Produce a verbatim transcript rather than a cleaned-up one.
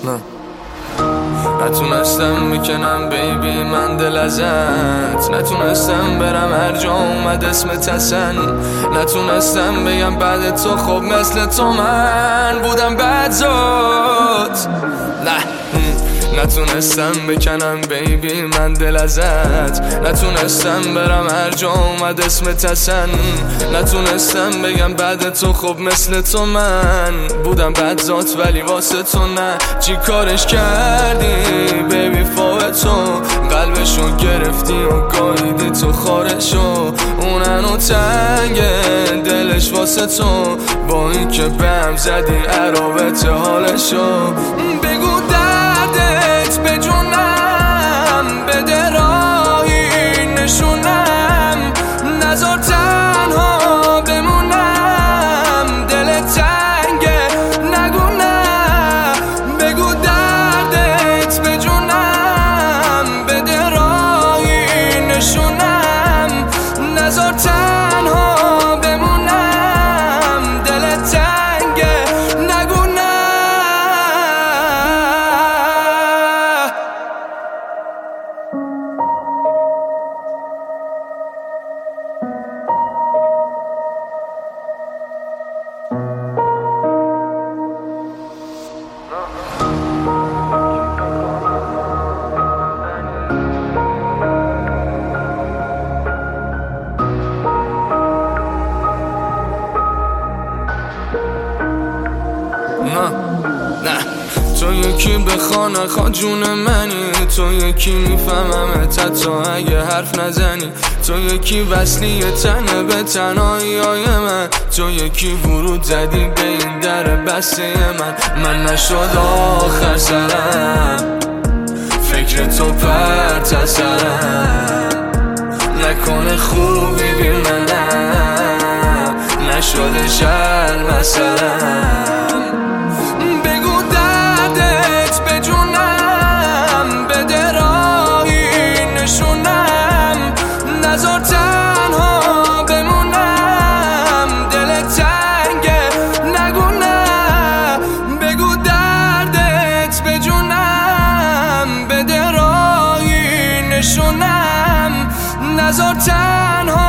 نه نتونستم بکنم بیبی من دل ازت، نتونستم برم هر جا اومد اسمت حسن، نتونستم بگم بعد تو خب مثل تو من بودم بدزاد. نه نتونستم بکنم بیبی من دل ازت، نتونستم برم هر جا اومد اسمت حسن، نتونستم بگم بعد تو خب مثل تو من بودم بدزاد ولی واسه تو نه. چی کارش کردی بیبی فوق تو، قلبشو گرفتی و گاییدی تو خارشو، اوننو تنگه دلش واسه تو، با این که بهم زدی عرابت حالشو. بگو دردت به جونم بده راهی نشونم، نذار تنها بمونم دلت تنگه نگو نه. بگو دردت به جونم بده راهی نشونم، نذار تنها بمونم دلت تنگه نگو نه. نه نه تو یکی به خانه خواه جون منی، تو یکی میفهممت حتی اگه حرف نزنی، تو یکی وصلی تنه به تنهایی های من، تو یکی ورود زدی به این در بسته من. من نشد آخر سرم فکر تو پرت از سرم، نکنه خوبی بی منم نشده شرم از سرم. بگو دردت به جونم بده راهی نشونم، نذار تنها بمونم دلت تنگه نگو نه. بگو دردت به جونم بده راهی نشونم، نذار تنها